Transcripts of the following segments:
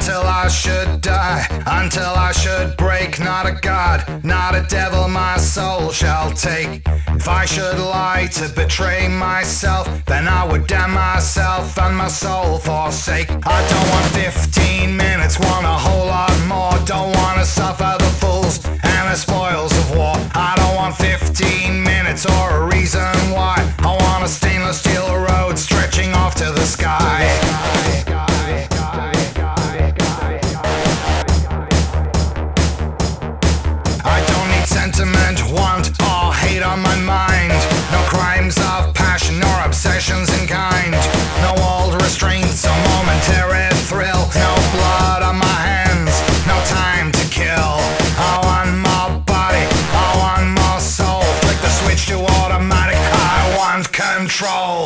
until I should die, until I should break. Not a god, not a devil my soul shall take. If I should lie to betray myself, then I would damn myself and my soul forsake. I don't want 15 minutes, want a whole lot more. Don't wanna suffer the fools and the spoils of war. I don't want 15 minutes or a reason why. I want a stainless steel road stretching off to the sky. I don't need sentiment, want or hate on my mind. No crimes of passion nor obsessions in kind. No old restraints or momentary thrill. No blood on my hands, no time to kill. I want more body, I want more soul. Flick the switch to automatic, I want control.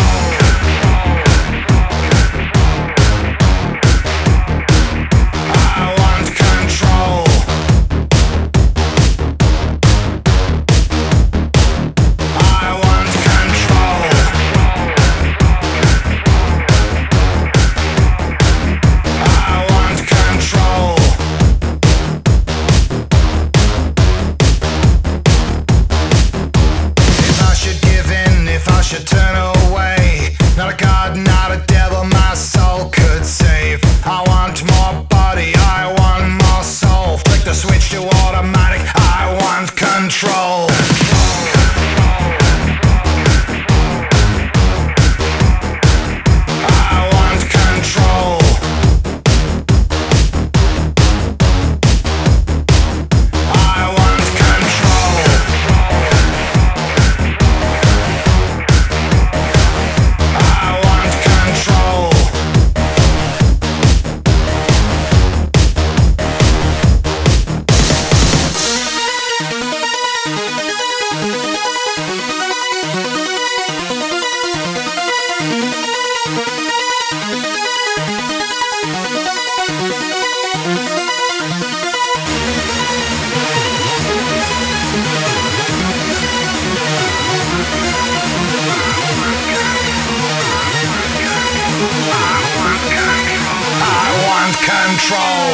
Should turn away. Not a god, not a devil my soul could save. I want more body, I want more soul. Flick the switch to automatic, I want control. I want control. I want control. Control.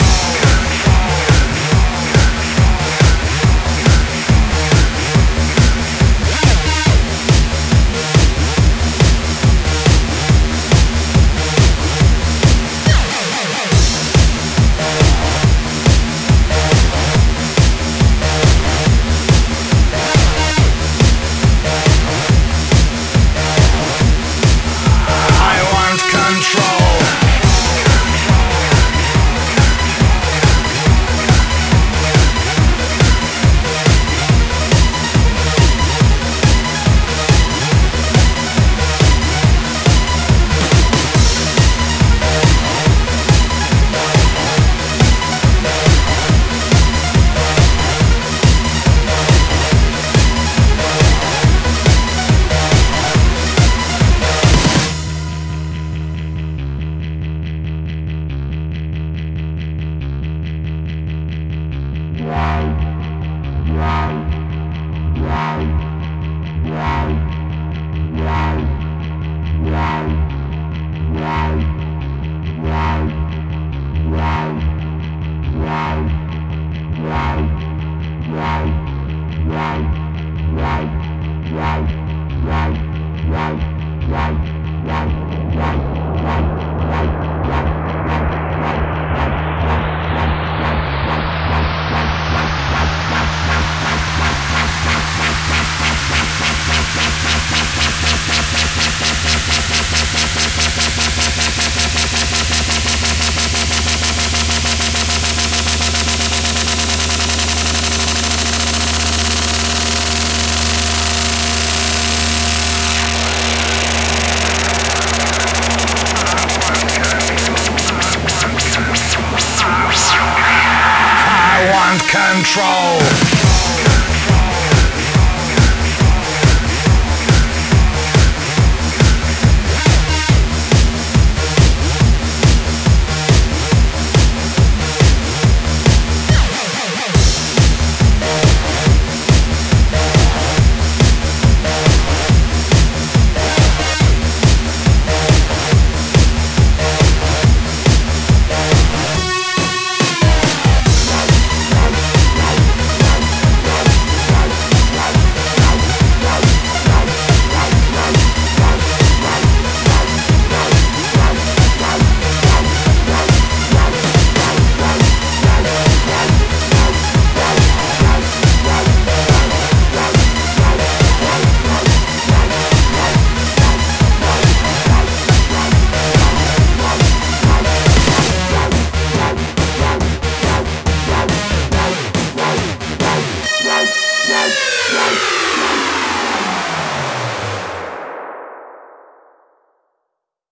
I want control. Control.